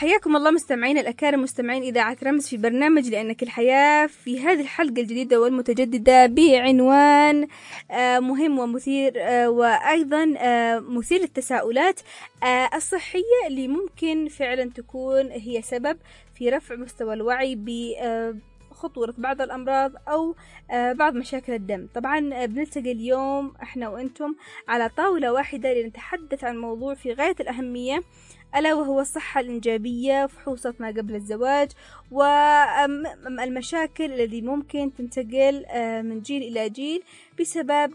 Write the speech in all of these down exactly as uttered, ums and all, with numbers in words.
حياكم الله مستمعين الأكارم، مستمعين إذاعة رمز في برنامج لأنك الحياة، في هذه الحلقة الجديدة والمتجددة بعنوان مهم ومثير وأيضا مثير للتساؤلات الصحية اللي ممكن فعلا تكون هي سبب في رفع مستوى الوعي بخطورة بعض الأمراض أو بعض مشاكل الدم. طبعا بنلتقي اليوم احنا وانتم على طاولة واحدة لنتحدث عن موضوع في غاية الأهمية، ألا وهو الصحة الإنجابية، فحوصات ما قبل الزواج، والمشاكل التي ممكن تنتقل من جيل إلى جيل بسبب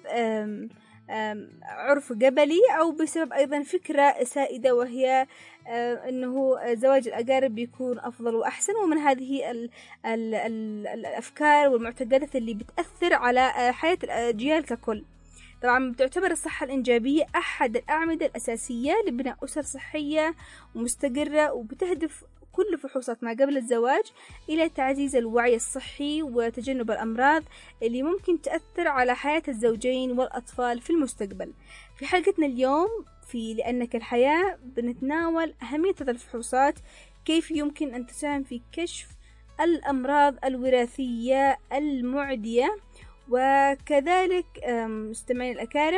عرف قبلي أو بسبب أيضا فكرة سائدة، وهي أنه زواج الأقارب بيكون أفضل وأحسن. ومن هذه ال ال ال الأفكار والمعتقدات اللي بتأثر على حياة الأجيال ككل. طبعا بتعتبر الصحة الإنجابية أحد الأعمدة الأساسية لبناء أسر صحية ومستقرة، وبتهدف كل فحوصات ما قبل الزواج إلى تعزيز الوعي الصحي وتجنب الأمراض اللي ممكن تأثر على حياة الزوجين والأطفال في المستقبل. في حلقتنا اليوم في لأنك الحياة بنتناول أهمية هذه الفحوصات، كيف يمكن أن تساهم في كشف الأمراض الوراثية المعدية، وكذلك مستمعين الأكارم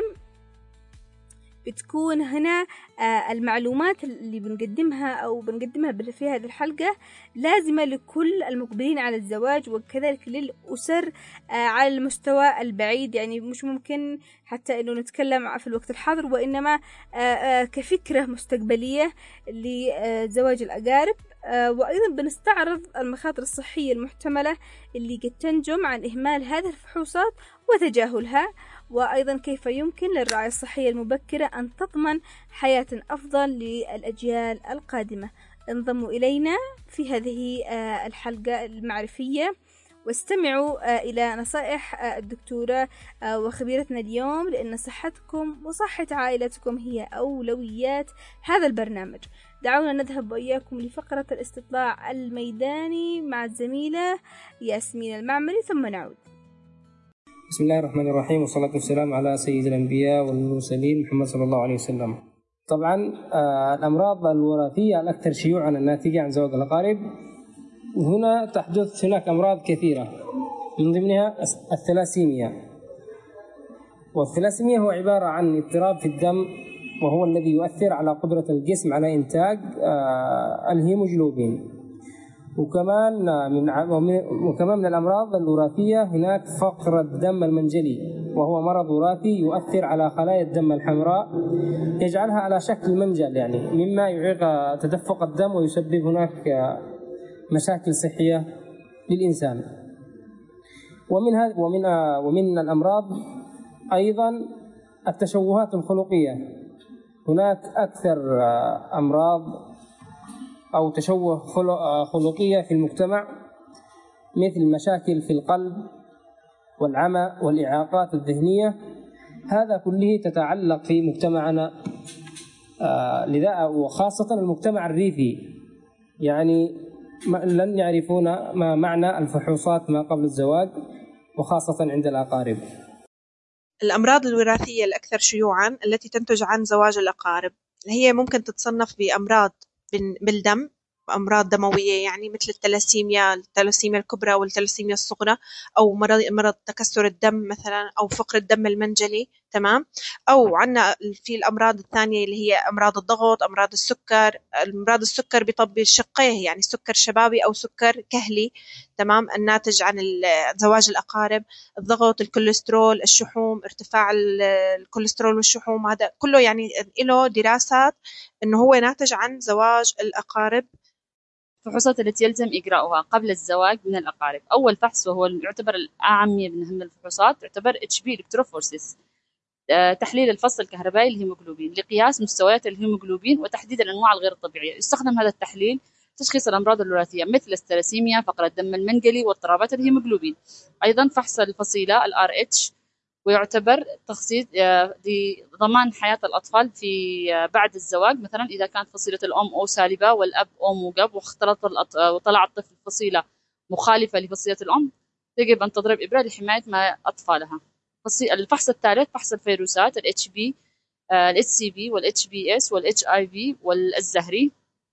بتكون هنا المعلومات اللي بنقدمها أو بنقدمها في هذه الحلقة لازمة لكل المقبلين على الزواج، وكذلك للأسر على المستوى البعيد. يعني مش ممكن حتى أنه نتكلم في الوقت الحاضر، وإنما كفكرة مستقبلية لزواج الأقارب. وأيضا بنستعرض المخاطر الصحية المحتملة اللي قد تنجم عن إهمال هذه الفحوصات وتجاهلها، وأيضا كيف يمكن للرعاية الصحية المبكرة أن تضمن حياة أفضل للأجيال القادمة. انضموا إلينا في هذه الحلقة المعرفية واستمعوا إلى نصائح الدكتورة وخبيرتنا اليوم، لأن صحتكم وصحة عائلتكم هي أولويات هذا البرنامج. دعونا نذهب وإياكم لفقرة الاستطلاع الميداني مع الزميلة ياسمين المعمري، ثم نعود. بسم الله الرحمن الرحيم، والصلاة والسلام على سيد الأنبياء والمرسلين محمد صلى الله عليه وسلم. طبعا الأمراض الوراثية الأكثر شيوعا الناتجة عن زواج الأقارب، هنا تحدث هناك أمراض كثيرة من ضمنها الثلاسيميا. والثلاسيميا هو عبارة عن اضطراب في الدم، وهو الذي يؤثر على قدرة الجسم على إنتاج الهيموجلوبين. وكمان من وكمان من الأمراض الوراثية هناك فقر الدم المنجلي، وهو مرض وراثي يؤثر على خلايا الدم الحمراء، يجعلها على شكل منجل، يعني مما يعيق تدفق الدم ويسبب هناك مشاكل صحية للإنسان. ومن هذا ومن ومن الأمراض أيضا التشوهات الخلقية. هناك أكثر أمراض أو تشوه خلقية في المجتمع، مثل مشاكل في القلب والعمى والإعاقات الذهنية. هذا كله تتعلق في مجتمعنا، لذا وخاصة المجتمع الريفي، يعني لن يعرفون ما معنى الفحوصات ما قبل الزواج، وخاصة عند الأقارب. الأمراض الوراثية الأكثر شيوعاً التي تنتج عن زواج الأقارب هي ممكن تتصنف بأمراض بالدم، أمراض دموية، يعني مثل التلاسيميا التلاسيميا الكبرى والتلاسيميا الصغرى، أو مرض مرض تكسر الدم مثلا، أو فقر الدم المنجلي. تمام. أو عنا في الأمراض الثانية اللي هي أمراض الضغط، أمراض السكر. أمراض السكر بطب الشقيه، يعني سكر شبابي أو سكر كهلي، تمام، الناتج عن زواج الأقارب. الضغط، الكوليسترول، الشحوم، ارتفاع الكوليسترول والشحوم، هذا كله يعني له دراسات إنه هو ناتج عن زواج الأقارب. الفحوصات التي يلزم إجراؤها قبل الزواج من الأقارب: أول فحص وهو يعتبر الأعم من أهم الفحوصات يعتبر اتش بي إلكتروفورسيس، تحليل الفص الكهربائي للهيموغلوبين لقياس مستويات الهيموغلوبين وتحديد الأنواع الغير الطبيعية. يستخدم هذا التحليل تشخيص الأمراض الوراثية مثل الثلاسيميا، فقر الدم المنجلي، واضطرابات الهيموغلوبين. أيضا فحص الفصيلة الار اتش، ويعتبر تخصيص لضمان حياة الأطفال في بعد الزواج، مثلا إذا كانت فصيلة الأم أو سالبة والأب أو موجب، واختلط وطلع الطفل فصيلة مخالفة لفصيلة الأم، يجب أن تضرب إبرة لحماية ما أطفالها. الفحص الثالث فحص الفيروسات، ال اتش بي، ال اتش سي في، وال اتش بي اس، وال اتش اي في، والزهري.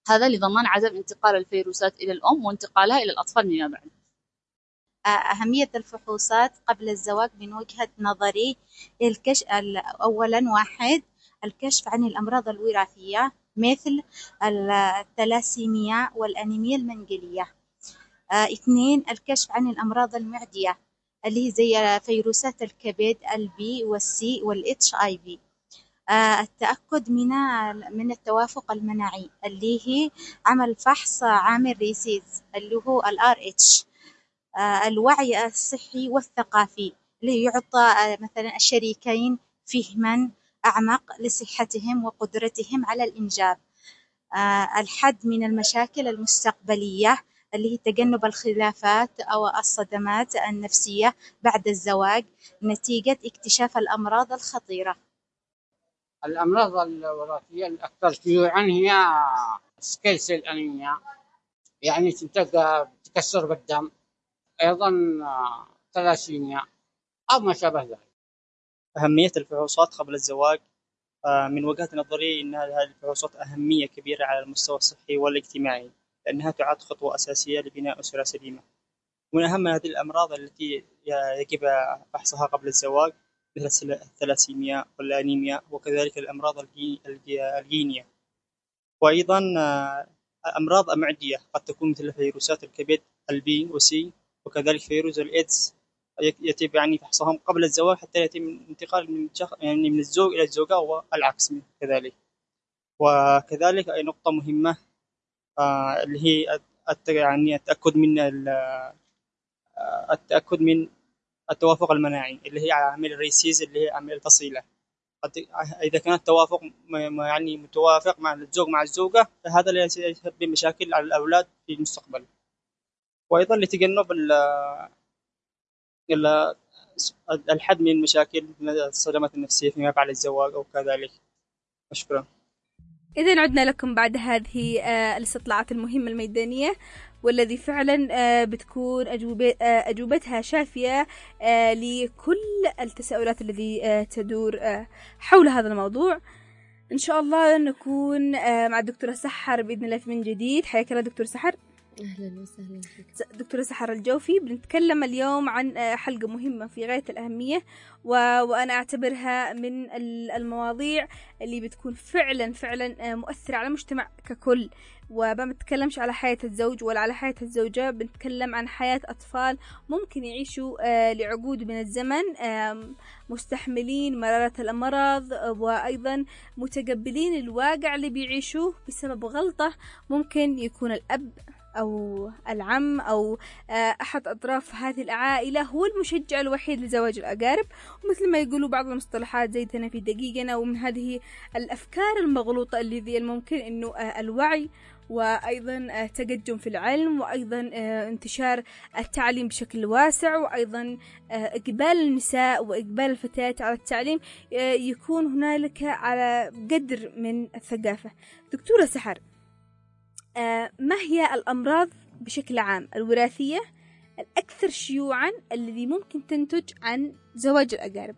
هذا لضمان عدم انتقال الفيروسات إلى الأم وانتقالها إلى الأطفال فيما بعد. أهمية الفحوصات قبل الزواج من وجهة نظري الكشف. أولا واحد الكشف عن الأمراض الوراثية مثل الثلاسيميا والأنيميا المنجلية. آه، اثنين الكشف عن الأمراض المعدية اللي هي زي فيروسات الكبد البي والسي والاتش اي في. آه، التأكد من من التوافق المناعي اللي هي عمل فحص عامل ريسيز اللي هو الار اتش. آه، الوعي الصحي والثقافي اللي يعطى آه، مثلا الشريكين فهما أعمق لصحتهم وقدرتهم على الإنجاب. آه، الحد من المشاكل المستقبلية اللي هي تجنب الخلافات أو الصدمات النفسية بعد الزواج نتيجة اكتشاف الأمراض الخطيرة. الأمراض الوراثية الأكثر شيوعا هي سكيل سيل أنيميا، يعني تنتج تكسر بالدم، أيضا ثلاسيميا أو ما شابه ذلك. أهمية الفحوصات قبل الزواج من وجهة نظري أن هذه الفحوصات أهمية كبيرة على المستوى الصحي والاجتماعي، لأنها تعد خطوة أساسية لبناء أسرة سليمة. ومن أهم هذه الأمراض التي يجب فحصها قبل الزواج مثل الثلاسيميا والأنيميا وكذلك الأمراض الجينية، وأيضا أمراض معدية قد تكون مثل فيروسات الكبد البي وسي وكذلك فيروس الإيدز، يتم يعني فحصهم قبل الزواج حتى يتم الانتقال من يعني من الزوج إلى الزوجة والعكس كذلك. وكذلك أي نقطة مهمة آه اللي هي يعني التأكد من التأكد من التوافق المناعي اللي هي عامل الريسيز اللي هي عامل الفصيلة. إذا كان التوافق يعني متوافق مع الزوج مع الزوجة فهذا لا يسبب مشاكل على الأولاد في المستقبل. وأيضا لتجنب الحد من المشاكل الصدمات النفسية فيما بعد الزواج أو كذلك. أشكرا. إذن عدنا لكم بعد هذه الاستطلاعات المهمة الميدانية والذي فعلا بتكون أجوبتها شافية لكل التساؤلات التي تدور حول هذا الموضوع. إن شاء الله نكون مع الدكتورة سحر بإذن الله من جديد. حياك الله دكتورة سحر. أهلا وسهلا فيك دكتورة سحر الجوفي. بنتكلم اليوم عن حلقة مهمة في غاية الأهمية و... وأنا أعتبرها من المواضيع اللي بتكون فعلا فعلا مؤثرة على المجتمع ككل، وما بنتكلمش على حياة الزوج ولا على حياة الزوجة، بنتكلم عن حياة أطفال ممكن يعيشوا لعقود من الزمن مستحملين مرارة الأمراض وأيضا متقبلين الواقع اللي بيعيشوه بسبب غلطة ممكن يكون الأب أو العم أو أحد أطراف هذه العائلة هو المشجع الوحيد لزواج الأقارب. ومثل ما يقولوا بعض المصطلحات زي تنا في دقيقنا، ومن هذه الأفكار المغلوطة الذي الممكن أنه الوعي وأيضا تقدم في العلم وأيضا انتشار التعليم بشكل واسع وأيضا إقبال النساء وإقبال الفتيات على التعليم يكون هنالك على قدر من الثقافة. دكتورة سحر، ما هي الأمراض بشكل عام الوراثية الأكثر شيوعا الذي ممكن تنتج عن زواج الأقارب؟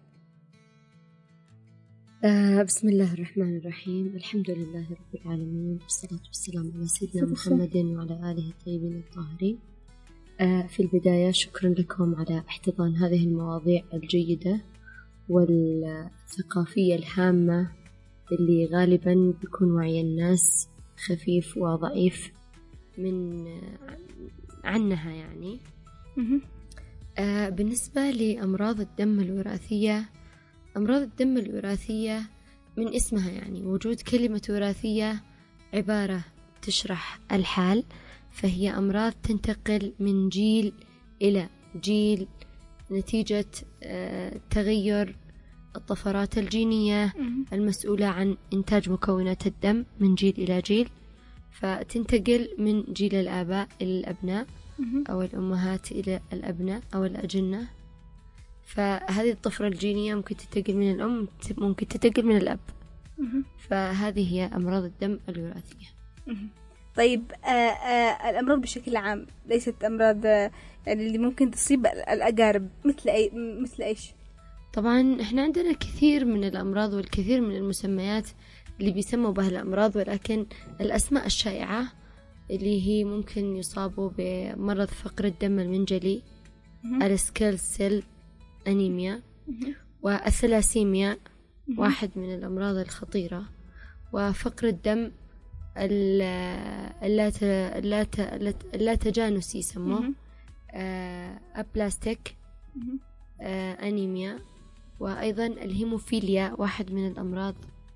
آه بسم الله الرحمن الرحيم. الحمد لله رب العالمين والصلاة والسلام على سيدنا محمد وعلى آله الطيبين الطاهرين. آه في البداية شكرا لكم على احتضان هذه المواضيع الجيدة والثقافية الهامة اللي غالبا بيكون وعي الناس خفيف وضعيف من عنها يعني. آه بالنسبة لأمراض الدم الوراثية، أمراض الدم الوراثية من اسمها يعني وجود كلمة وراثية عبارة تشرح الحال، فهي أمراض تنتقل من جيل إلى جيل نتيجة آه تغير الطفرات الجينية المسؤولة عن إنتاج مكونات الدم من جيل إلى جيل، فتنتقل من جيل الآباء إلى الأبناء أو الأمهات إلى الأبناء أو الأجنة. فهذه الطفرة الجينية ممكن تنتقل من الأم، ممكن تنتقل من الأب. فهذه هي أمراض الدم الوراثية. طيب آآ آآ الأمراض بشكل عام ليست أمراض يعني اللي ممكن تصيب الأقارب مثل أي مثل إيش؟ طبعا إحنا عندنا كثير من الأمراض والكثير من المسميات اللي بيسموا بها الأمراض، ولكن الأسماء الشائعة اللي هي ممكن يصابوا بمرض فقر الدم المنجلي، السكيل سيل أنيميا، والثلاسيميا واحد من الأمراض الخطيرة، وفقر الدم اللاتجانسي يسموه أبلاستيك أنيميا، وأيضا الهيموفيليا واحد من الأمراض،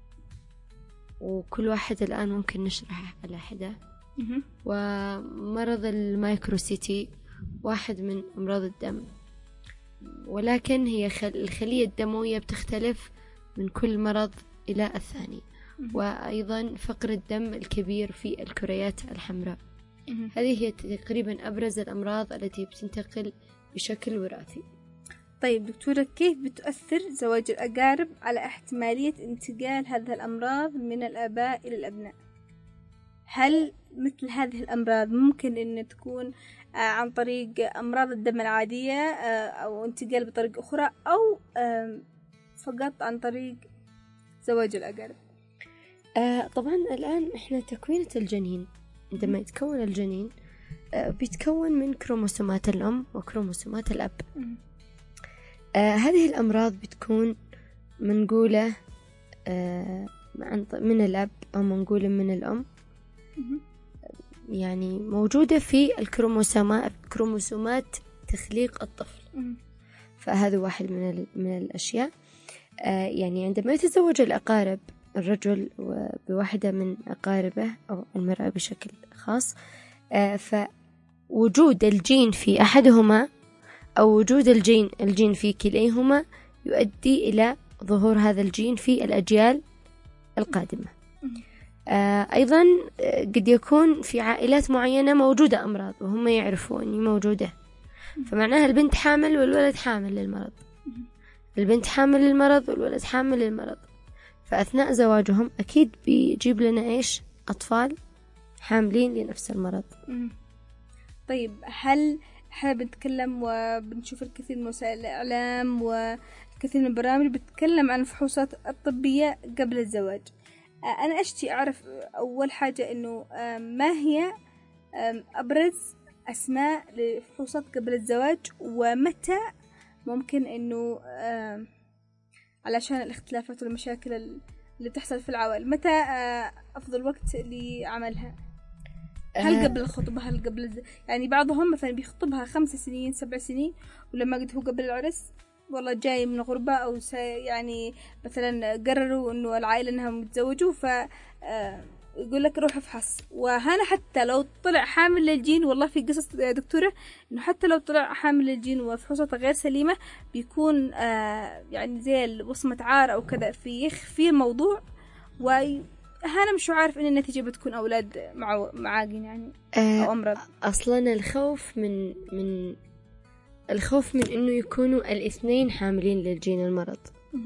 وكل واحد الآن ممكن نشرح على حدة. ومرض المايكروسيتي واحد من أمراض الدم، ولكن هي الخلية الدموية بتختلف من كل مرض إلى الثاني. وأيضا فقر الدم الكبير في الكريات الحمراء. هذه هي تقريبا أبرز الأمراض التي بتنتقل بشكل وراثي. طيب دكتورة، كيف بتؤثر زواج الأقارب على احتمالية انتقال هذه الأمراض من الآباء إلى الأبناء؟ هل مثل هذه الأمراض ممكن أن تكون عن طريق أمراض الدم العادية أو انتقال بطريقة أخرى، أو فقط عن طريق زواج الأقارب؟ آه طبعا الآن إحنا تكوينة الجنين، عندما يتكون الجنين آه بيتكون من كروموسومات الأم وكروموسومات الأب. آه هذه الأمراض بتكون منقولة آه من الأب أو منقولة من الأم، يعني موجودة في الكروموسومات كروموسومات تخليق الطفل. فهذا واحد من من الأشياء. آه يعني عندما يتزوج الأقارب الرجل بواحدة من أقاربه أو المرأة بشكل خاص، آه فوجود الجين في أحدهما أو وجود الجين الجين في كليهما يؤدي إلى ظهور هذا الجين في الأجيال القادمة. آه أيضا قد يكون في عائلات معينة موجودة أمراض وهم يعرفوا أني موجودة، فمعناها البنت حامل والولد حامل للمرض، البنت حامل للمرض والولد حامل للمرض، فأثناء زواجهم أكيد بيجيب لنا إيش؟ أطفال حاملين لنفس المرض. طيب، هل احنا بنتكلم وبنشوف الكثير من وسائل الإعلام والكثير من البرامج بتتكلم عن الفحوصات الطبية قبل الزواج؟ أنا أشتي أعرف أول حاجة إنه ما هي أبرز أسماء لفحوصات قبل الزواج، ومتى ممكن إنه علشان الاختلافات والمشاكل اللي بتحصل في العوائل متى أفضل وقت لعملها؟ هل قبل الخطبة؟ هل قبل الز... يعني بعضهم مثلا بيخطبها خمس سنين سبع سنين، ولما قد هو قبل العرس والله جاي من غربة أو سي يعني مثلا قرروا إنه العائلة إنهم يتزوجوا، ف يقول لك روح افحص. وهنا حتى لو طلع حامل للجين، والله في قصص دكتورة إنه حتى لو طلع حامل للجين وفحوصته غير سليمة بيكون آه يعني زي وصمة عار أو كذا في يخفي الموضوع، وهنا مش عارف إن النتيجة بتكون أولاد مع معاقين يعني أو أمراض. أصلا الخوف من من الخوف من إنه يكونوا الاثنين حاملين للجين المرض،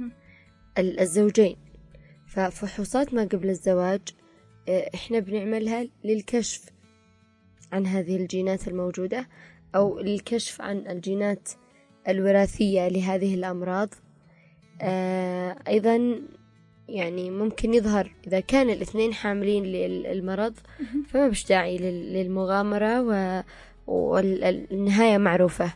الزوجين. ففحوصات ما قبل الزواج إحنا بنعملها للكشف عن هذه الجينات الموجودة أو للكشف عن الجينات الوراثية لهذه الأمراض. أيضا يعني ممكن يظهر إذا كان الاثنين حاملين للمرض فما بش داعي للمغامرة والنهاية معروفة.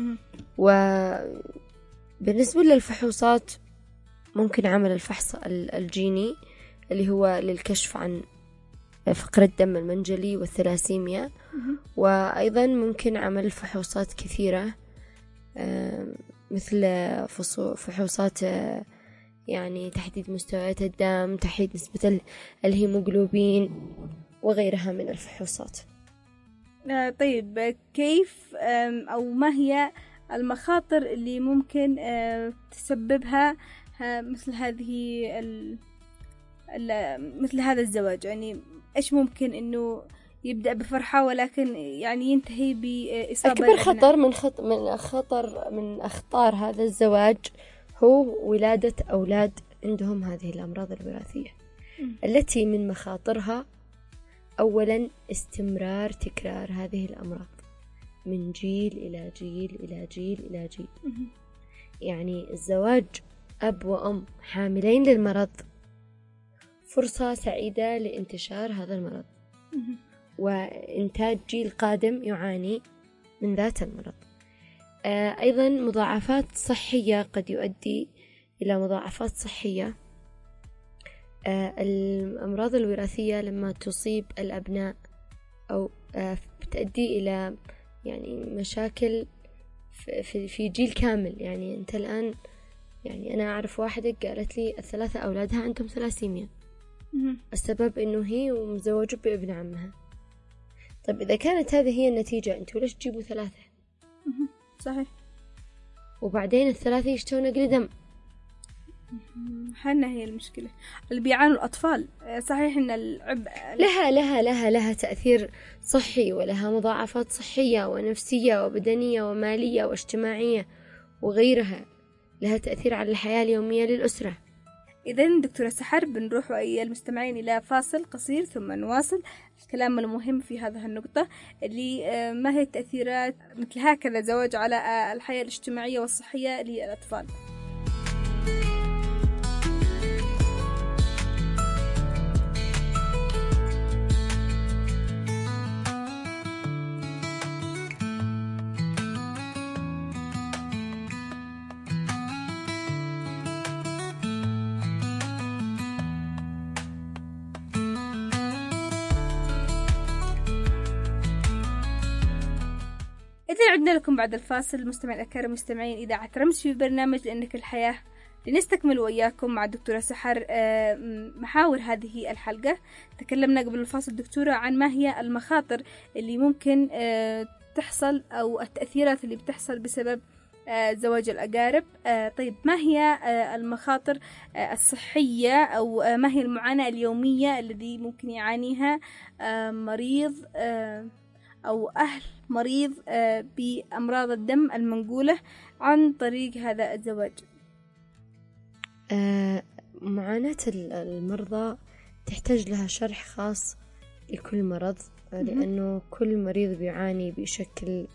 وبالنسبة للفحوصات ممكن عمل الفحص الجيني اللي هو للكشف عن فقر الدم المنجلي والثلاسيميا، وأيضا ممكن عمل فحوصات كثيرة مثل فحوصات يعني تحديد مستويات الدم، تحديد نسبة الهيموغلوبين وغيرها من الفحوصات. طيب، كيف أو ما هي المخاطر اللي ممكن تسببها مثل هذه ال مثل هذا الزواج؟ يعني إيش ممكن إنه يبدأ بفرحة ولكن يعني ينتهي بإصابة؟ أكبر خطر من خط من خطر من أخطار هذا الزواج هو ولادة أولاد عندهم هذه الأمراض الوراثية م. التي من مخاطرها أولا استمرار تكرار هذه الأمراض من جيل إلى جيل إلى جيل إلى جيل. م. يعني الزواج أب وأم حاملين للمرض فرصة سعيدة لانتشار هذا المرض وإنتاج جيل قادم يعاني من ذات المرض. أيضا مضاعفات صحية، قد يؤدي إلى مضاعفات صحية. الأمراض الوراثية لما تصيب الأبناء أو بتؤدي إلى يعني مشاكل في في جيل كامل. يعني أنت الآن، يعني أنا أعرف واحدة قالت لي الثلاثة أولادها عندهم ثلاسيميا، السبب إنه هي ومزوجة بابن عمها. طيب إذا كانت هذه هي النتيجة، أنتوا ليش تجيبوا ثلاثة؟ صحيح. وبعدين الثلاثة يشتوا نقل دم. هنا هي المشكلة اللي بيعانوا الأطفال. صحيح إن العبء لها لها لها لها تأثير صحي، ولها مضاعفات صحية ونفسية وبدنية ومالية واجتماعية وغيرها، لها تأثير على الحياة اليومية للأسرة. إذن دكتورة سحر، بنروح أيها المستمعين إلى فاصل قصير ثم نواصل الكلام المهم في هذه النقطة اللي ما هي التأثيرات مثل هكذا زواج على الحياة الاجتماعية والصحية للأطفال. إذا عدنا لكم بعد الفاصل مستمعين الكرام مستمعين إذاعة رمز في برنامج لأنك الحياة، لنستكمل وإياكم مع الدكتورة سحر محاور هذه الحلقة. تكلمنا قبل الفاصل دكتورة عن ما هي المخاطر اللي ممكن تحصل أو التأثيرات اللي بتحصل بسبب زواج الأقارب. طيب ما هي المخاطر الصحية أو ما هي المعاناة اليومية الذي ممكن يعانيها مريض أو أهل مريض بأمراض الدم المنقولة عن طريق هذا الزواج؟ معاناة المرضى تحتاج لها شرح خاص لكل مرض، لأنه كل مريض بيعاني بشكل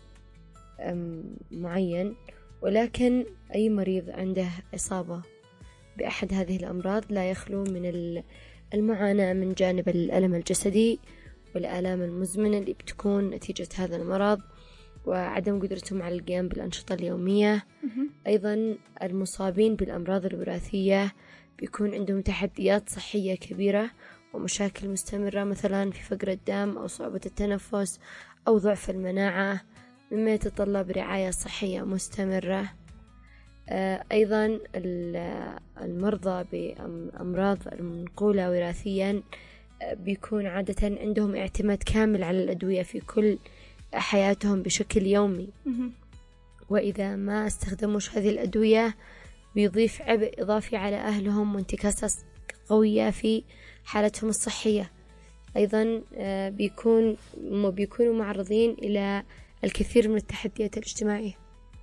معين، ولكن أي مريض عنده إصابة بأحد هذه الأمراض لا يخلو من المعاناة من جانب الألم الجسدي والآلام المزمنة اللي بتكون نتيجة هذا المرض وعدم قدرتهم على القيام بالأنشطة اليومية. أيضا المصابين بالأمراض الوراثية بيكون عندهم تحديات صحية كبيرة ومشاكل مستمرة، مثلا في فقر الدم أو صعوبة التنفس أو ضعف المناعة، مما يتطلب رعاية صحية مستمرة. أيضا المرضى بأمراض المنقولة وراثيا بيكون عادة عندهم اعتماد كامل على الأدوية في كل حياتهم بشكل يومي، وإذا ما استخدموش هذه الأدوية بيضيف عبء إضافي على أهلهم وانتكاسات قوية في حالتهم الصحية. أيضا بيكون بيكونوا معرضين إلى الكثير من التحديات الاجتماعية.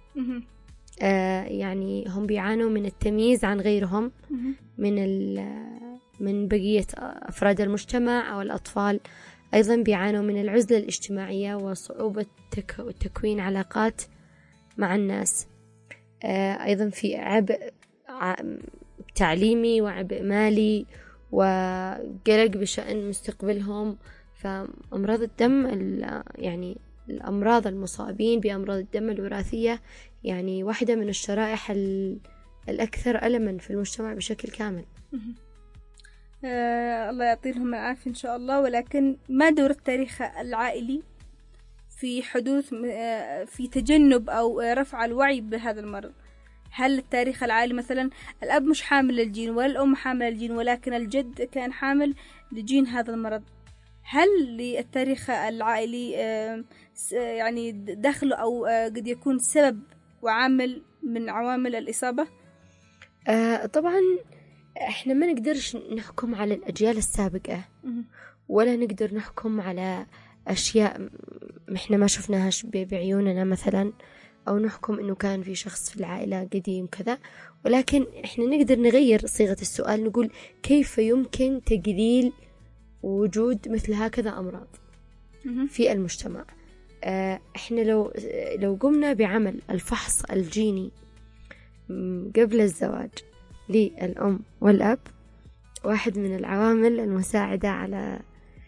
يعني هم بيعانوا من التمييز عن غيرهم من من بقية أفراد المجتمع أو الأطفال. أيضا بيعانوا من العزلة الاجتماعية وصعوبة تكوين علاقات مع الناس. أيضا في عبء تعليمي وعبء مالي وقلق بشأن مستقبلهم. فأمراض الدم يعني الأمراض المصابين بأمراض الدم الوراثية يعني واحدة من الشرائح الأكثر ألما في المجتمع بشكل كامل. آه الله يعطيهم العافية إن شاء الله. ولكن ما دور التاريخ العائلي في حدوث آه في تجنب أو رفع الوعي بهذا المرض؟ هل التاريخ العائلي مثلا الأب مش حامل للجين ولا الأم حامل للجين، ولكن الجد كان حامل لجين هذا المرض، هل للتاريخ العائلي آه يعني دخل أو آه قد يكون سبب وعامل من عوامل الإصابة؟ آه طبعا احنا ما نقدرش نحكم على الأجيال السابقة ولا نقدر نحكم على أشياء احنا ما شفناهاش بعيوننا مثلا، أو نحكم إنه كان في شخص في العائلة قديم كذا، ولكن احنا نقدر نغير صيغة السؤال، نقول كيف يمكن تقليل وجود مثل هكذا أمراض في المجتمع. اه احنا لو لو قمنا بعمل الفحص الجيني قبل الزواج للأم والأب، واحد من العوامل المساعدة على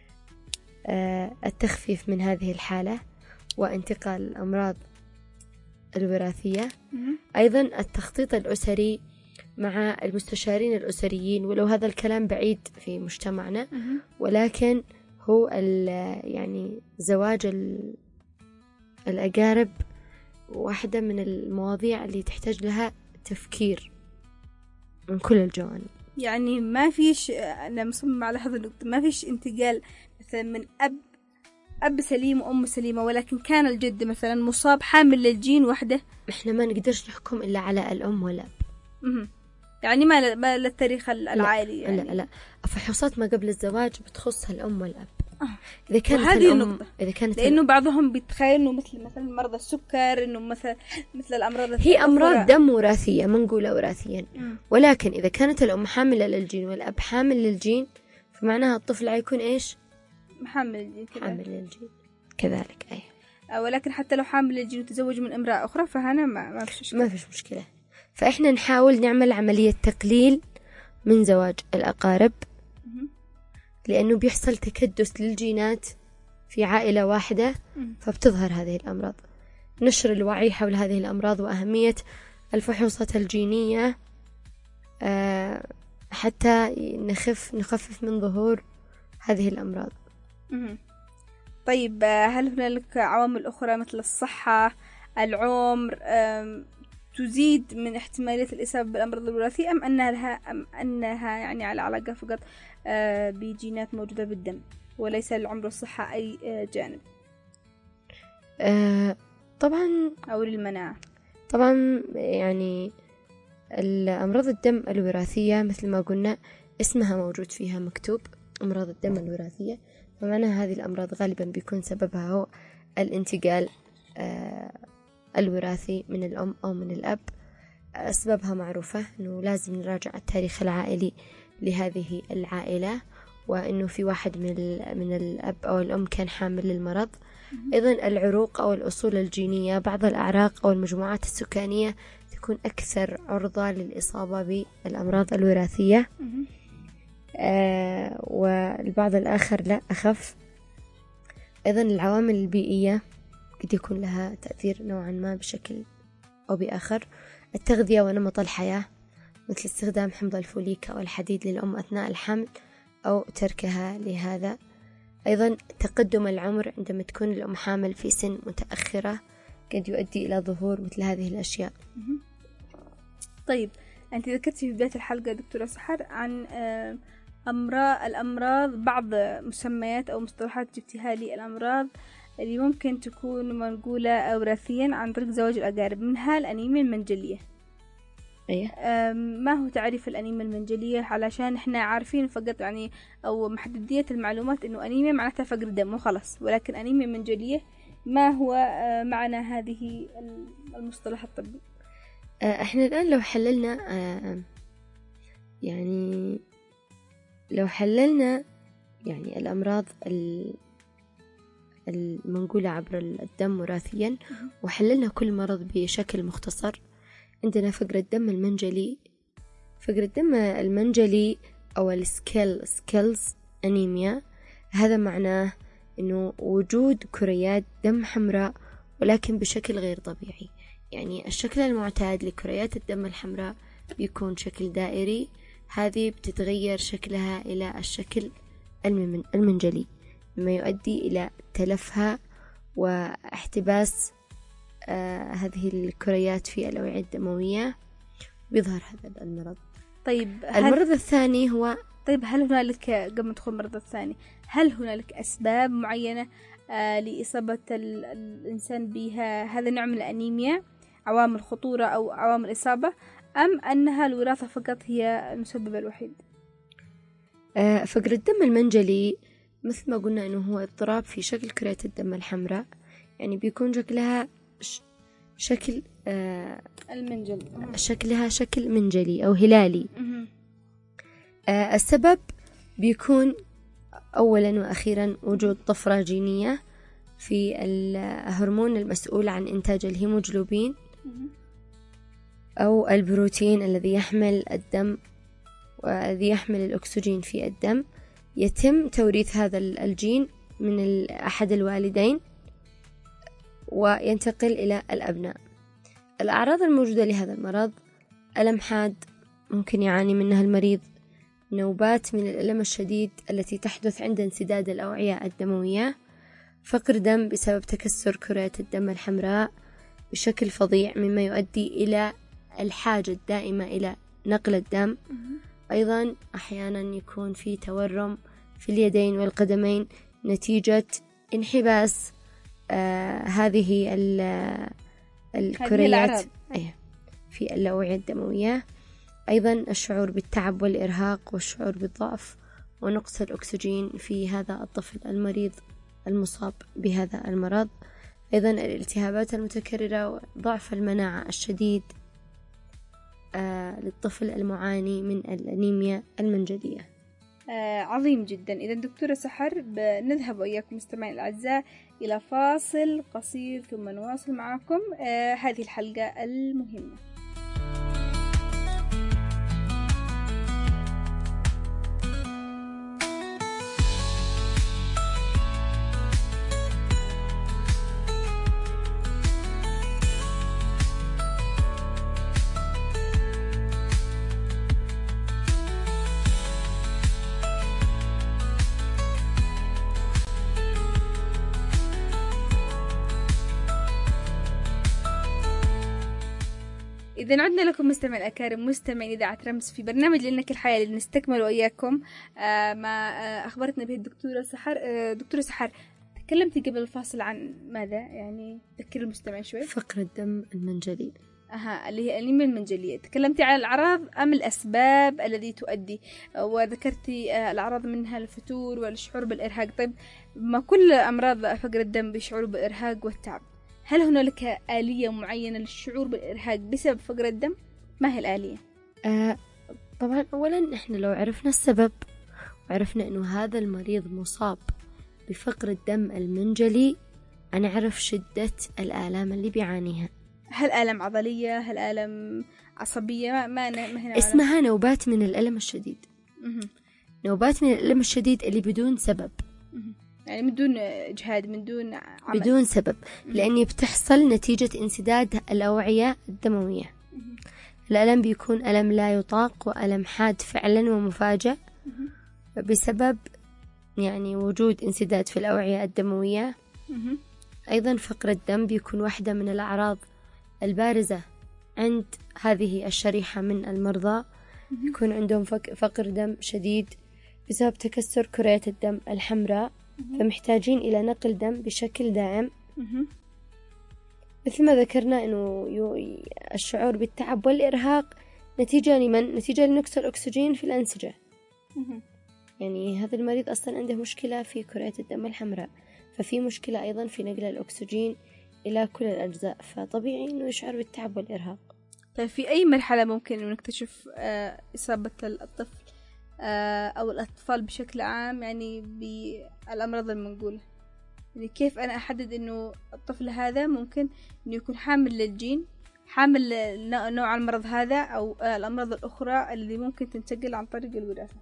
التخفيف من هذه الحالة وانتقال الأمراض الوراثية. أيضا التخطيط الأسري مع المستشارين الأسريين، ولو هذا الكلام بعيد في مجتمعنا، ولكن هو يعني زواج الأقارب واحدة من المواضيع اللي تحتاج لها تفكير من كل الجوانب. يعني ما فيش، أنا مصممة على هذا النقطة، ما فيش انتقال مثلا من أب أب سليم وأم سليمة، ولكن كان الجد مثلا مصاب حامل للجين وحده. إحنا ما نقدرش نحكم إلا على الأم والأب. يعني ما ما للتاريخ العائلي. لا يعني. لا لا، فحوصات ما قبل الزواج بتخص الأم والأب. إذا كانت هذه النقطة، إذا كانت لأنه بعضهم بيتخيل إنه مثل مثلا مرضى السكر، إنه مثل مثل الأمراض هي أمراض دم وراثية، ما نقولها وراثيا. ولكن إذا كانت الأم حاملة للجين والأب حامل للجين، فمعناها الطفل هيكون إيش؟ حامل للجين. حامل للجين كذلك. أي. ولكن حتى لو حامل للجين وتزوج من امرأة أخرى فهنا ما ما فيش مشكلة. ما فيش مشكلة. فإحنا نحاول نعمل عملية تقليل من زواج الأقارب، لأنه بيحصل تكدس للجينات في عائلة واحدة، فبتظهر هذه الأمراض. نشر الوعي حول هذه الأمراض وأهمية الفحوصات الجينية حتى نخف نخفف من ظهور هذه الأمراض. طيب، هل هنالك عوامل أخرى مثل الصحة، العمر، تزيد من احتمالية الإصابة بالأمراض الوراثية، أم أنها لها أم أنها يعني على علاقة فقط بجينات موجودة بالدم وليس العمر والصحة أي جانب؟ أه طبعا، أو للمناعة. طبعا يعني الأمراض الدم الوراثية مثل ما قلنا اسمها موجود فيها مكتوب أمراض الدم الوراثية، فمعنى هذه الأمراض غالبا بيكون سببها هو الانتقال أه الوراثي من الأم أو من الأب. أسبابها معروفة، أنه لازم نراجع التاريخ العائلي لهذه العائلة، وأنه في واحد من من الأب أو الأم كان حامل للمرض. أيضا العروق أو الأصول الجينية، بعض الأعراق أو المجموعات السكانية تكون أكثر عرضة للإصابة بالأمراض الوراثية، آه والبعض الآخر لا، أخف. أيضا العوامل البيئية قد يكون لها تأثير نوعا ما بشكل أو بآخر. التغذية ونمط الحياة، مثل استخدام حمض الفوليك أو الحديد للأم أثناء الحمل أو تركها لهذا. أيضا تقدم العمر، عندما تكون الأم حامل في سن متأخرة قد يؤدي إلى ظهور مثل هذه الأشياء. طيب، أنت ذكرت في بداية الحلقة دكتورة سحر عن أمراض الأمراض بعض مسميات أو مصطلحات جبتها لي، الأمراض اللي ممكن تكون منقولة وراثيا عن طريق زواج الأقارب، منها الأنيميا المنجلية. أيه. ما هو تعريف الأنيميا المنجلية، علشان إحنا عارفين فقط يعني أو محدودية المعلومات إنه أنيميا معناتها فقر دم وخلاص، ولكن أنيميا منجلية ما هو معنى هذه المصطلح الطبي؟ إحنا الآن لو حللنا يعني لو حللنا يعني الأمراض المنقولة عبر الدم وراثيا، وحللنا كل مرض بشكل مختصر. عندنا فقر الدم المنجلي. فقر الدم المنجلي أو السكيل سكيلز أنيميا، هذا معناه إنه وجود كريات دم حمراء ولكن بشكل غير طبيعي. يعني الشكل المعتاد لكريات الدم الحمراء بيكون شكل دائري، هذه بتتغير شكلها إلى الشكل المنجلي، مما يؤدي إلى تلفها واحتباس آه هذه الكريات في الأوعية الدموية، بيظهر هذا المرض. طيب، المرض الثاني هو طيب هل هنالك قبل ما ندخل المرض الثاني، هل هنالك أسباب معينة آه لإصابة الإنسان بها هذا النوع من الأنيميا، عوامل خطورة أو عوامل إصابة، أم أنها الوراثة فقط هي المسبب الوحيد؟ آه فقر الدم المنجلي مثل ما قلنا إنه هو اضطراب في شكل كريات الدم الحمراء، يعني بيكون شكلها شكل آه المنجل، شكلها شكل منجلي أو هلالي. آه السبب بيكون أولا وأخيرا وجود طفرة جينية في الهرمون المسؤول عن إنتاج الهيموجلوبين أو البروتين الذي يحمل الدم والذي يحمل الأكسجين في الدم يتم توريث هذا الجين من أحد الوالدين وينتقل إلى الأبناء. الأعراض الموجودة لهذا المرض: ألم حاد ممكن يعاني منها المريض، نوبات من الألم الشديد التي تحدث عند انسداد الأوعية الدموية، فقر دم بسبب تكسر كرات الدم الحمراء بشكل فظيع مما يؤدي إلى الحاجة الدائمة إلى نقل الدم. أيضا أحيانا يكون في تورم في اليدين والقدمين نتيجة انحباس آه هذه الكريات في الأوعية الدموية. أيضا الشعور بالتعب والإرهاق والشعور بالضعف ونقص الأكسجين في هذا الطفل المريض المصاب بهذا المرض. أيضا الالتهابات المتكررة وضعف المناعة الشديد آه للطفل المعاني من الأنيميا المنجلية. آه عظيم جدا. إذا دكتورة سحر بنذهب وإياكم مستمعين الأعزاء إلى فاصل قصير ثم نواصل معكم آه هذه الحلقة المهمة. إذا عدنا لكم مستمعين الأكارم مستمعين إذاعة رمز في برنامج لأنك الحياة اللي نستكمل وإياكم آه ما آه أخبرتنا به الدكتورة سحر. آه دكتورة سحر، تكلمتي قبل الفاصل عن ماذا؟ يعني ذكر المستمعين شوي. فقر الدم المنجلي. أها، اللي هي الأنيميا المنجلية. تكلمتي عن الأعراض أم الأسباب الذي تؤدي، وذكرتي آه الأعراض منها الفتور والشعور بالإرهاق. طيب، ما كل أمراض فقر الدم بيشعروا بالإرهاق والتعب، هل هنالك آلية معينة للشعور بالإرهاق بسبب فقر الدم؟ ما هي الآلية؟ آه طبعا أولا إحنا لو عرفنا السبب وعرفنا أنه هذا المريض مصاب بفقر الدم المنجلي نعرف شدة الآلام اللي بيعانيها. هل آلام عضلية؟ هل آلام عصبية؟ ما, ما, ما هنا اسمها على... نوبات من الألم الشديد. مه. نوبات من الألم الشديد اللي بدون سبب، مه. يعني من دون إجهاد، من دون عمل. بدون سبب، لأني بتحصل نتيجة انسداد الأوعية الدموية. الألم بيكون ألم لا يطاق وألم حاد فعلا ومفاجئ بسبب يعني وجود انسداد في الأوعية الدموية. أيضا فقر الدم بيكون واحدة من الأعراض البارزة عند هذه الشريحة من المرضى، يكون عندهم فقر دم شديد بسبب تكسر كريات الدم الحمراء، فمحتاجين إلى نقل دم بشكل دائم. مثل ما ذكرنا أنه الشعور بالتعب والإرهاق نتيجة لمن؟ نتيجة لنقص الأكسجين في الأنسجة. يعني هذا المريض أصلا عنده مشكلة في كريات الدم الحمراء، ففي مشكلة أيضا في نقل الأكسجين إلى كل الأجزاء، فطبيعي أنه يشعر بالتعب والإرهاق. طيب، في أي مرحلة ممكن أن نكتشف إصابة الطفل أو الأطفال بشكل عام يعني بالأمراض المنقولة؟ يعني كيف أنا أحدد أنه الطفل هذا ممكن أنه يكون حامل للجين، حامل نوع المرض هذا أو الأمراض الأخرى اللي ممكن تنتقل عن طريق الوراثة؟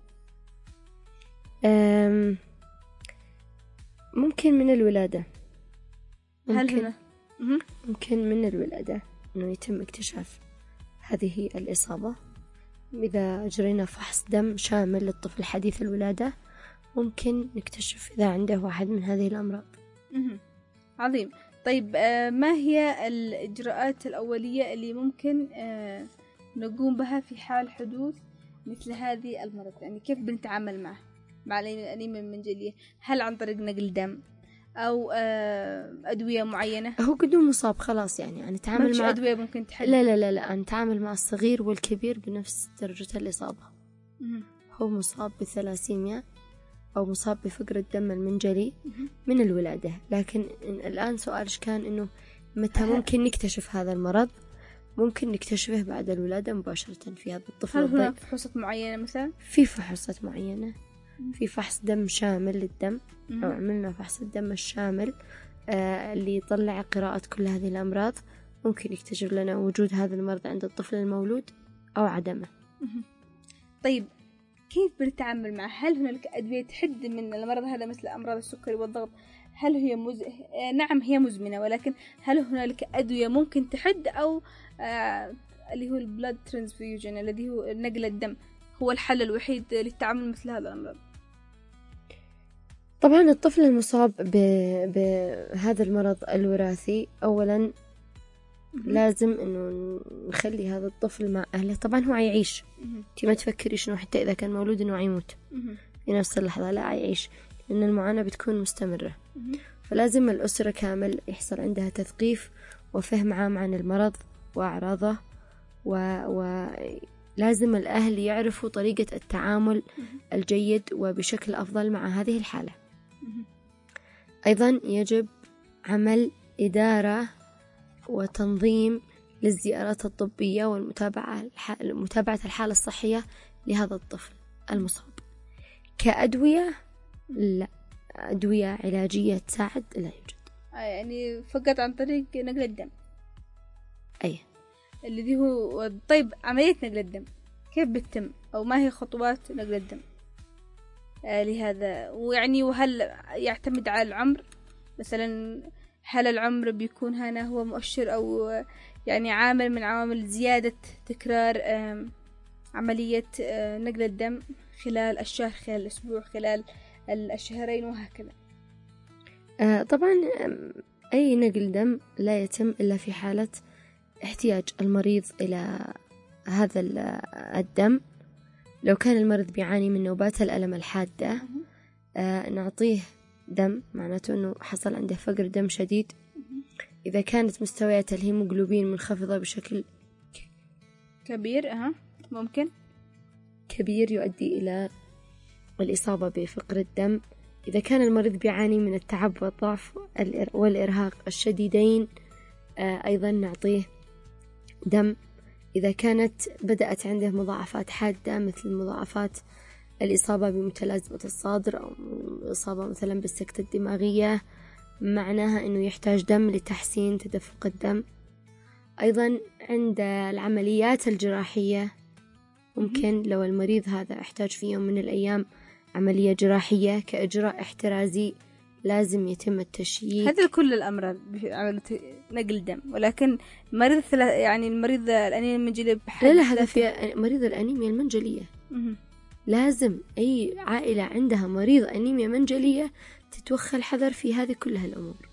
ممكن من الولادة. ممكن هل هنا؟ ممكن من الولادة أنه يتم اكتشاف هذه الإصابة. إذا أجرينا فحص دم شامل للطفل حديث الولادة ممكن نكتشف إذا عنده واحد من هذه الأمراض. عظيم. طيب، ما هي الإجراءات الأولية اللي ممكن نقوم بها في حال حدوث مثل هذه المرض؟ يعني كيف بنتعامل معه مع الأنيميا المنجلية؟ هل عن طريق نقل دم أو أدوية معينة؟ هو قدوم مصاب خلاص، يعني نتعامل مع أدوية ممكن تحل؟ لا لا لا لا نتعامل مع الصغير والكبير بنفس درجة الإصابة. مم. هو مصاب بالثلاسيميا أو مصاب بفقر الدم المنجلي من الولادة، لكن الآن سؤالش كان إنه متى ممكن نكتشف هذا المرض؟ ممكن نكتشفه بعد الولادة مباشرة في هذا الطفل. هل هناك فحوصات معينة مثلا؟ في فحوصات معينة، في فحص دم شامل للدم، أو عملنا فحص الدم الشامل آه اللي يطلع قراءة كل هذه الأمراض، ممكن يكتشف لنا وجود هذا المرض عند الطفل المولود أو عدمه. طيب، كيف بنتعامل معه؟ هل هنالك أدوية تحد من المرض هذا مثل أمراض السكري والضغط؟ هل هي مز... نعم هي مزمنة، ولكن هل هنالك أدوية ممكن تحد، أو آه اللي هو البلاد ترانسفيوجن الذي هو نقل الدم هو الحل الوحيد للتعامل مثل هذا الأمراض؟ طبعا الطفل المصاب ب- بهذا المرض الوراثي أولا لازم إنه نخلي هذا الطفل مع أهله. طبعا هو عيعيش، انتي ما تفكريش إنه حتى إذا كان مولود إنه عيموت في نفس اللحظة، لا عيعيش، لأن المعاناة بتكون مستمرة. فلازم الأسرة كامل يحصل عندها تثقيف وفهم عام عن المرض وأعراضه، ولازم الأهل يعرفوا طريقة التعامل الجيد وبشكل أفضل مع هذه الحالة. أيضا يجب عمل إدارة وتنظيم للزيارات الطبية والمتابعة متابعة الحالة الصحية لهذا الطفل المصاب. كأدوية لا، أدوية علاجية تساعد لا يوجد. يعني فقط عن طريق نقل الدم. أي الذي هو طيب عملية نقل الدم كيف بتتم، أو ما هي خطوات نقل الدم آه لهذا؟ ويعني وهل يعتمد على العمر مثلا؟ هل العمر بيكون هنا هو مؤشر أو يعني عامل من عوامل زيادة تكرار آه عملية آه نقل الدم خلال الشهر، خلال الأسبوع، خلال الشهرين وهكذا؟ آه طبعا أي نقل دم لا يتم إلا في حالة احتياج المريض إلى هذا الدم. لو كان المريض بيعاني من نوبات الألم الحادة آه نعطيه دم، معناته أنه حصل عنده فقر دم شديد. إذا كانت مستويات الهيموغلوبين منخفضة بشكل كبير أه ممكن كبير يؤدي إلى الإصابة بفقر الدم. إذا كان المريض بيعاني من التعب والضعف والإرهاق الشديدين آه أيضا نعطيه دم. إذا كانت بدأت عنده مضاعفات حادة مثل مضاعفات الإصابة بمتلازمة الصدر أو إصابة مثلا بالسكتة الدماغية، معناها أنه يحتاج دم لتحسين تدفق الدم. أيضا عند العمليات الجراحية ممكن لو المريض هذا احتاج في يوم من الأيام عملية جراحية كإجراء احترازي لازم يتم التشييك. هذا كل الأمراض بعملية نقل دم، ولكن مريض يعني المريض الأنيميا المنجلية لا لا هذا في مريض الأنيميا المنجلية. لازم أي عائلة عندها مريض أنيميا منجلية تتوخى الحذر في هذه كلها الأمور.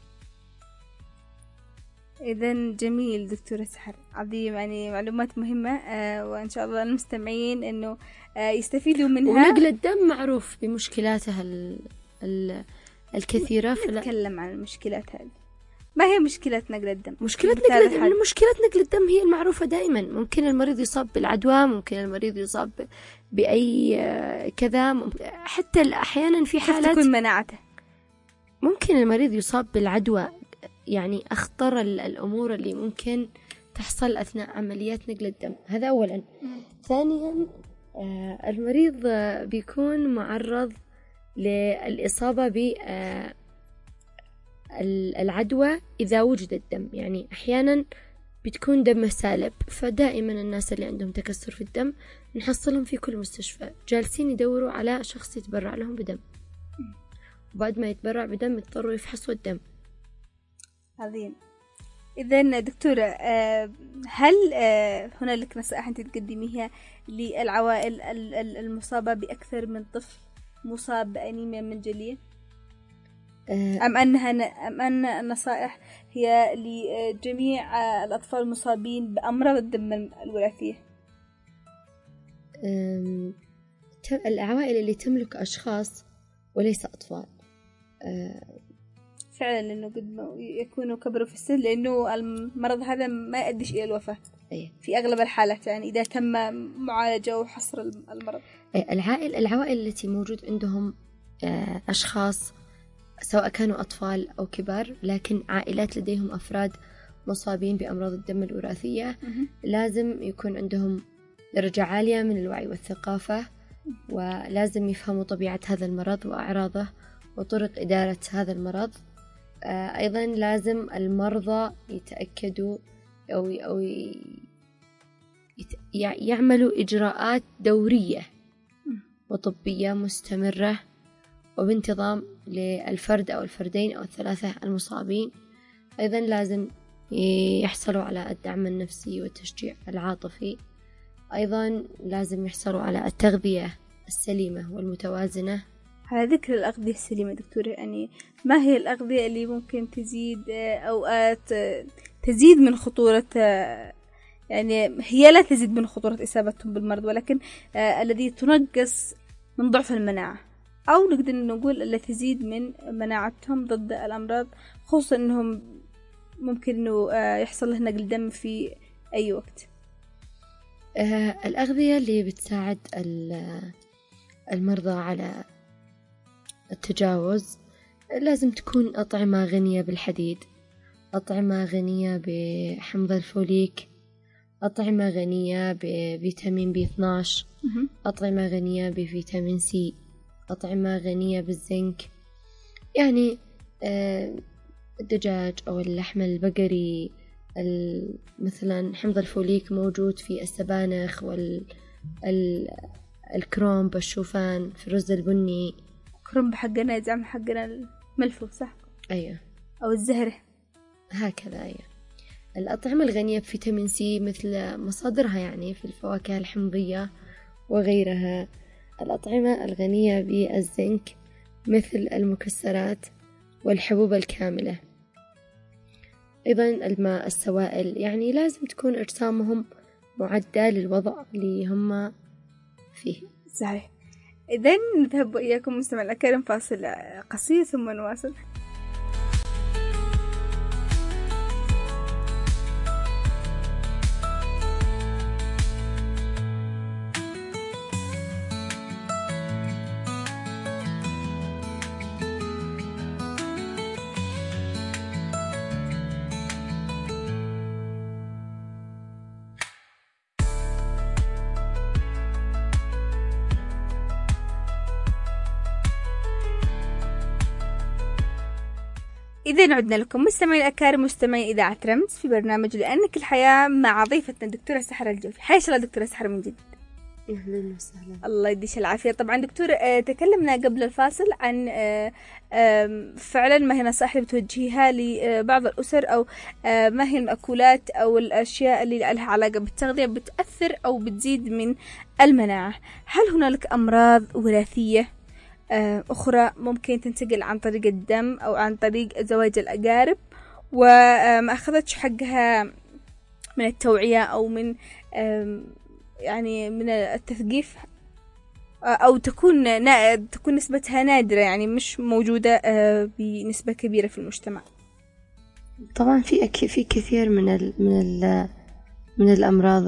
إذن جميل دكتورة سحر، عظيم، يعني معلومات مهمة آه وإن شاء الله المستمعين إنه آه يستفيدوا منها. ونقل الدم معروف بمشكلاتها ال ال الكثيرة. فلا نتكلم عن المشكلات هذه. ما هي مشكلة نقل الدم؟ مشكلة نقل الدم مشكلة نقل الدم هي المعروفة دائما. ممكن المريض يصاب بالعدوى، ممكن المريض يصاب بأي كذا، حتى أحيانا في حالات تكون مناعته ممكن المريض يصاب بالعدوى. يعني أخطر الأمور اللي ممكن تحصل أثناء عمليات نقل الدم، هذا أولا. ثانيا المريض بيكون معرض للإصابة بالعدوى إذا وجد الدم. يعني أحيانا بتكون دمه سالب، فدائما الناس اللي عندهم تكسر في الدم نحصلهم في كل مستشفى جالسين يدوروا على شخص يتبرع لهم بدم، وبعد ما يتبرع بدم يضطروا يفحصوا الدم. عظيم. إذن دكتورة هل هنالك نصائح أنت تقدميها للعوائل المصابة بأكثر من طفل مصاب بأنيميا منجلية؟ أم أنها أم أن النصائح هي لجميع الأطفال المصابين بأمراض الدم الوراثية؟ العوائل اللي تملك أشخاص وليس أطفال فعلا، لأنه قد يكونوا كبروا في السن، لأنه المرض هذا ما يؤديش إلى الوفاة أيه. في أغلب الحالات، يعني إذا تم معالجة وحصر المرض. أيه. العائل العوائل التي موجود عندهم أشخاص سواء كانوا أطفال أو كبار، لكن عائلات لديهم أفراد مصابين بأمراض الدم الوراثية، لازم يكون عندهم درجة عالية من الوعي والثقافة، ولازم يفهموا طبيعة هذا المرض وأعراضه وطرق إدارة هذا المرض. أيضا لازم المرضى يتأكدوا أو أو يعملوا إجراءات دورية وطبية مستمرة وبانتظام للفرد أو الفردين أو الثلاثة المصابين. أيضا لازم يحصلوا على الدعم النفسي والتشجيع العاطفي. أيضا لازم يحصلوا على التغذية السليمة والمتوازنة. على ذكر الأغذية السليمة دكتورة، يعني ما هي الأغذية اللي ممكن تزيد أوقات تزيد من خطورة، يعني هي لا تزيد من خطورة إصابتهم بالمرض، ولكن الذي تنقص من ضعف المناعة، أو نقدر نقول التي تزيد من مناعتهم ضد الأمراض، خصوصا أنهم ممكن أنه يحصل له نقل دم في أي وقت. آه الأغذية اللي بتساعد المرضى على التجاوز لازم تكون أطعمة غنية بالحديد، أطعمة غنية بحمض الفوليك، أطعمة غنية بفيتامين بي اثني عشر، أطعمة غنية بفيتامين سي، أطعمة غنية بالزنك. يعني آه الدجاج أو اللحم البقري، مثلا حمض الفوليك موجود في السبانخ والكرومب، الشوفان، في الرز البني. كرومب حقنا يزعم حقنا الملفوف صح؟ أيوة. أو الزهرة هكذا. أيوة. الأطعمة الغنية بفيتامين سي مثل مصادرها يعني في الفواكه الحمضية وغيرها. الأطعمة الغنية بالزنك مثل المكسرات والحبوب الكاملة. أيضا الماء، السوائل، يعني لازم تكون أجسامهم معدة للوضع اللي هم فيه. صحيح. إذن نذهب وإياكم مستمع الأكارم فاصل قصير ثم نواصل. إذا عدنا لكم مستمعي الأكارم، مستمعي إذاعة رمز في برنامج لأنك الحياة مع ضيفتنا الدكتورة سحر الجوفي. حياك الله دكتورة سحر من جديد. أهلا وسهلا. الله يديش العافية. طبعا دكتور تكلمنا قبل الفاصل عن فعلا ما هي نصائح اللي بتوجهيها لبعض الأسر، أو ما هي المأكولات أو الأشياء اللي لها علاقة بالتغذية بتأثر أو بتزيد من المناعة. هل هنالك أمراض وراثية أخرى ممكن تنتقل عن طريق الدم أو عن طريق زواج الأقارب وما أخذتش حقها من التوعية أو من يعني من التثقيف، أو تكون تكون نسبتها نادرة، يعني مش موجودة بنسبة كبيرة في المجتمع؟ طبعا في أكي في كثير من ال من ال من الأمراض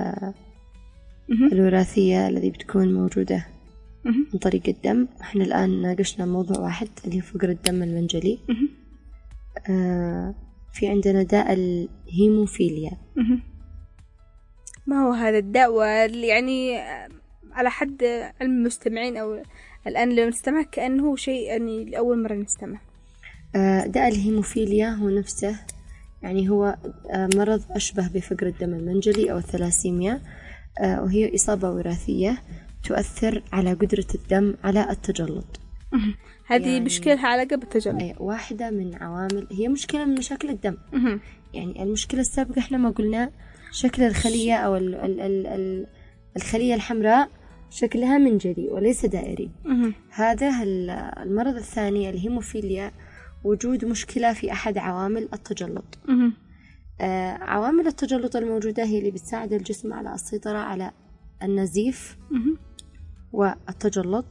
الوراثية التي بتكون موجودة من طريق الدم. احنا الآن ناقشنا موضوع واحد اللي هو فقر الدم المنجلي. آه في عندنا داء الهيموفيليا. ما هو هذا الداء؟ يعني على حد علم المستمعين أو الآن لو نستمع كأنه شيء يعني لأول مرة نستمع. آه داء الهيموفيليا هو نفسه، يعني هو آه مرض أشبه بفقر الدم المنجلي أو الثلاسيميا، آه وهي إصابة وراثية تؤثر على قدرة الدم على التجلط. هذه يعني مشكلة لها علاقة بالتجلط. أي واحدة من عوامل، هي مشكلة من مشاكل الدم. يعني المشكلة السابقة احنا ما قلنا شكل الخلية أو ال ال ال ال الخلية الحمراء شكلها منجلي وليس دائري. هذا المرض الثاني الهيموفيليا وجود مشكلة في أحد عوامل التجلط. آه عوامل التجلط الموجودة هي اللي بتساعد الجسم على السيطرة على النزيف والتجلط،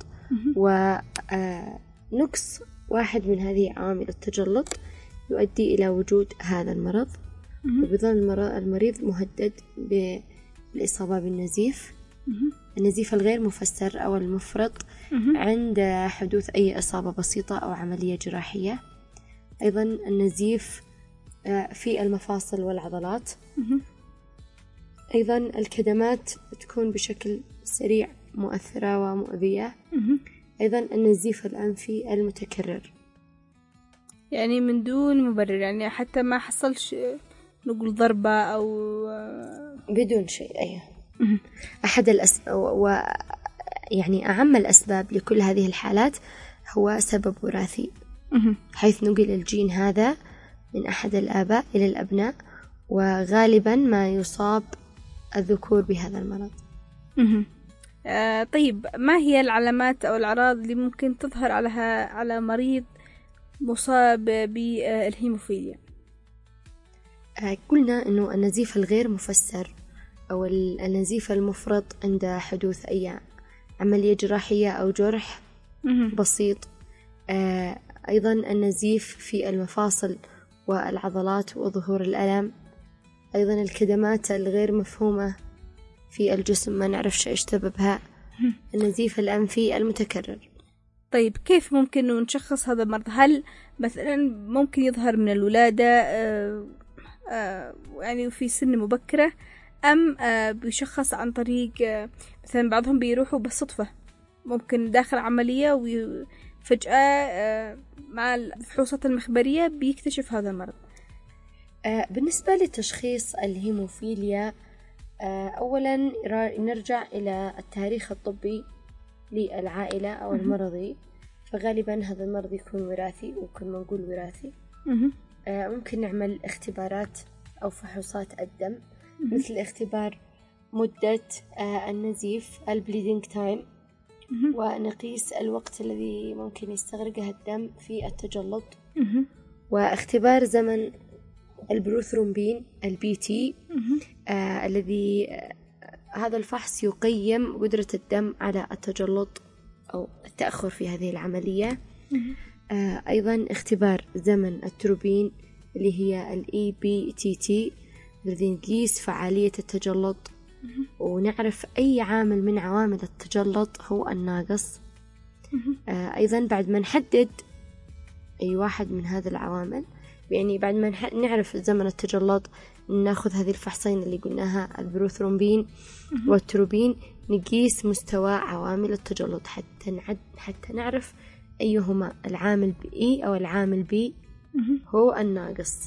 ونقص واحد من هذه عوامل التجلط يؤدي إلى وجود هذا المرض، وبيظل المريض مهدد بالإصابة بالنزيف، النزيف الغير مفسر أو المفرط عند حدوث أي إصابة بسيطة أو عملية جراحية. أيضا النزيف في المفاصل والعضلات. أيضا الكدمات تكون بشكل سريع مؤثرة ومؤذية. أيضا النزيف الأنفي المتكرر، يعني من دون مبرر، يعني حتى ما حصلش نقول ضربة أو بدون شيء. أيه. أحد الأس... يعني أعم الأسباب لكل هذه الحالات هو سبب وراثي، حيث نقل الجين هذا من أحد الآباء إلى الأبناء، وغالبا ما يصاب الذكور بهذا المرض. آه طيب، ما هي العلامات أو الأعراض اللي ممكن تظهر على على مريض مصاب بالهيموفيليا؟ آه قلنا أنه النزيف الغير مفسر أو النزيف المفرط عند حدوث أي عملية جراحية أو جرح بسيط. آه أيضا النزيف في المفاصل والعضلات وظهور الألم. أيضا الكدمات الغير مفهومة في الجسم ما نعرفش إيش سببها. النزيف الأنفي المتكرر. طيب كيف ممكن نشخص هذا المرض؟ هل مثلا ممكن يظهر من الولادة آه آه يعني في سن مبكرة، أم آه بيشخص عن طريق آه مثلا بعضهم بيروحوا بالصدفة، ممكن داخل عملية وفجأة آه مع الفحوصات المخبرية بيكتشف هذا المرض؟ آه بالنسبة لتشخيص الهيموفيليا، آه أولا نرجع إلى التاريخ الطبي للعائلة أو المرضي، فغالبا هذا المرض يكون وراثي، وكل ما نقول وراثي آه ممكن نعمل اختبارات أو فحوصات الدم، مثل اختبار مدة آه النزيف البليدنج تايم، ونقيس الوقت الذي ممكن يستغرقه الدم في التجلط، واختبار زمن البروثرومبين البي تي آه الذي آه هذا الفحص يقيم قدرة الدم على التجلط أو التأخر في هذه العملية. آه أيضا اختبار زمن التروبين اللي هي ال إي بي تي تي الذي نقيس فعالية التجلط ونعرف أي عامل من عوامل التجلط هو الناقص. آه أيضا بعد ما نحدد أي واحد من هذه العوامل، يعني بعد ما نعرف زمن التجلط ناخذ هذه الفحصين اللي قلناها البروثرومبين والتروبين، نقيس مستوى عوامل التجلط حتى نعد حتى نعرف أيهما العامل بي أو العامل بي هو الناقص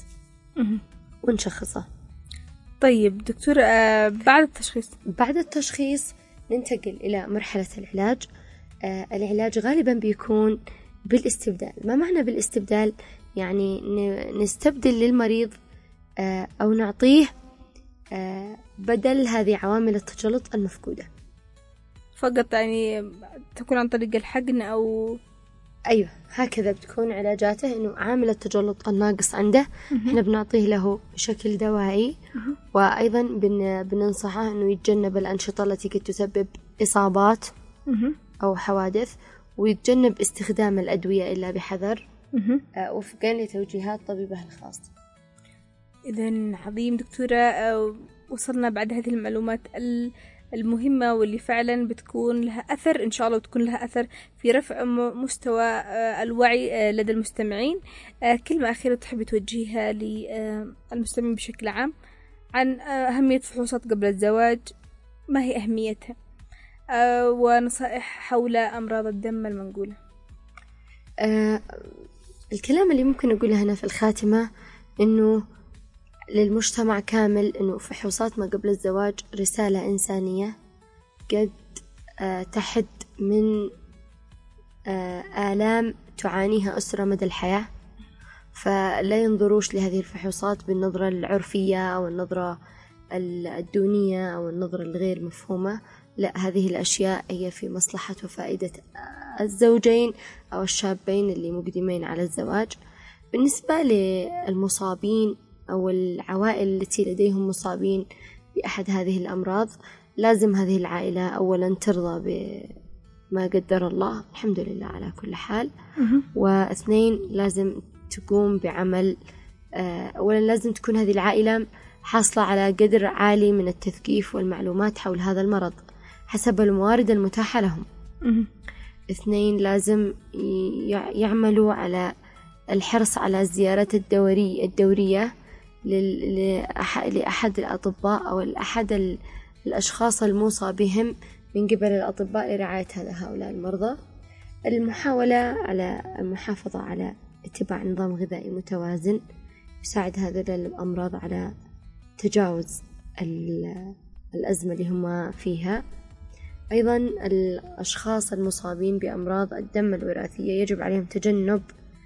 ونشخصه. طيب دكتور، آه بعد التشخيص بعد التشخيص ننتقل إلى مرحلة العلاج. آه العلاج غالبا بيكون بالاستبدال. ما معنى بالاستبدال؟ يعني نستبدل للمريض آه أو نعطيه آه بدل هذه عوامل التجلط المفقودة فقط، يعني تكون عن طريق الحقن أو أيوة هكذا بتكون علاجاته، إنه عامل التجلط الناقص عنده إحنا بنعطيه له بشكل دوائي، وأيضا بن بننصحه إنه يتجنب الأنشطة التي قد تسبب إصابات أو حوادث، ويتجنب استخدام الأدوية إلا بحذر آه وفقا لتوجيهات طبيبه الخاص. إذن عظيم دكتورة، آه وصلنا بعد هذه المعلومات المهمة واللي فعلا بتكون لها أثر إن شاء الله، وتكون لها أثر في رفع مستوى آه الوعي آه لدى المستمعين. آه كلمة أخيرة تحبي توجهها للمستمعين بشكل عام عن آه أهمية الفحوصات قبل الزواج، ما هي أهميتها، آه ونصائح حول أمراض الدم المنقولة؟ آه الكلام اللي ممكن أقوله هنا في الخاتمة إنه للمجتمع كامل إنه فحوصات ما قبل الزواج رسالة إنسانية قد آه تحد من آه آلام تعانيها أسرة مدى الحياة، فلا ينظروش لهذه الفحوصات بالنظرة العرفية أو النظرة الدونية أو النظرة الغير مفهومة. لا، هذه الأشياء هي في مصلحة وفائدة الزوجين أو الشابين اللي مقدمين على الزواج. بالنسبة للمصابين أو العوائل التي لديهم مصابين بأحد هذه الأمراض، لازم هذه العائلة أولا ترضى بما قدر الله، الحمد لله على كل حال، واثنين لازم تقوم بعمل أولا لازم تكون هذه العائلة حاصلة على قدر عالي من التثقيف والمعلومات حول هذا المرض حسب الموارد المتاحة لهم. اثنين لازم يعملوا على الحرص على الزيارات الدورية الدورية لأحد الأطباء أو لأحد الأشخاص الموصى بهم من قبل الأطباء لرعاية هؤلاء المرضى. المحاولة على المحافظة على اتباع نظام غذائي متوازن يساعد هذه الأمراض على تجاوز الأزمة اللي هم فيها. أيضا الأشخاص المصابين بأمراض الدم الوراثية يجب عليهم تجنب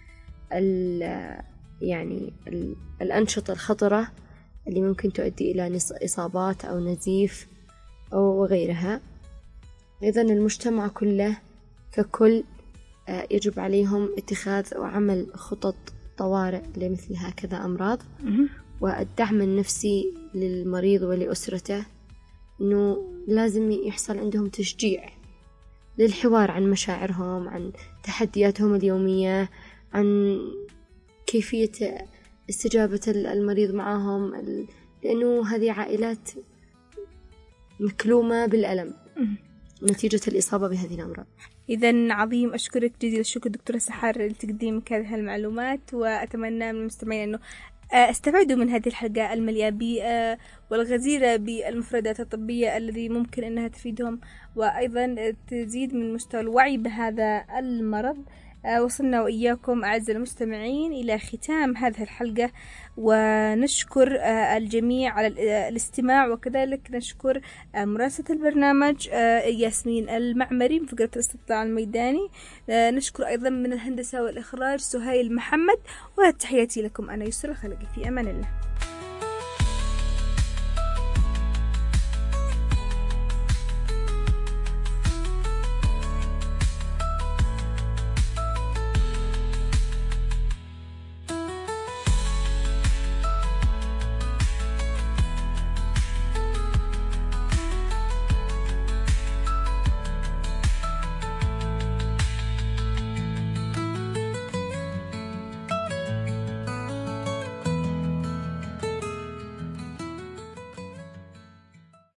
يعني الأنشطة الخطرة اللي ممكن تؤدي إلى إصابات أو نزيف أو غيرها. أيضا المجتمع كله ككل يجب عليهم اتخاذ وعمل خطط طوارئ لمثل هكذا أمراض، والدعم النفسي للمريض ولأسرته، إنه لازم يحصل عندهم تشجيع للحوار عن مشاعرهم، عن تحدياتهم اليومية، عن كيفية استجابة المريض معهم، لأنه هذه عائلات مكلومة بالألم نتيجة الإصابة بهذه الأمراض. إذن عظيم، أشكرك جزيل الشكر دكتورة سحر لتقديمك هذه المعلومات، وأتمنى من المستمعين أنه استفادوا من هذه الحلقة المليئة بيئة والغزيرة بالمفردات الطبية الذي ممكن أنها تفيدهم، وأيضا تزيد من مستوى الوعي بهذا المرض. وصلنا وإياكم أعزائي المستمعين إلى ختام هذه الحلقة، ونشكر الجميع على الاستماع، وكذلك نشكر مراسلة البرنامج ياسمين المعمري من فقرة الاستطلاع الميداني. نشكر أيضا من الهندسة والإخراج سهيل محمد، وتحياتي لكم أنا يسرى الخلقي، في أمان الله.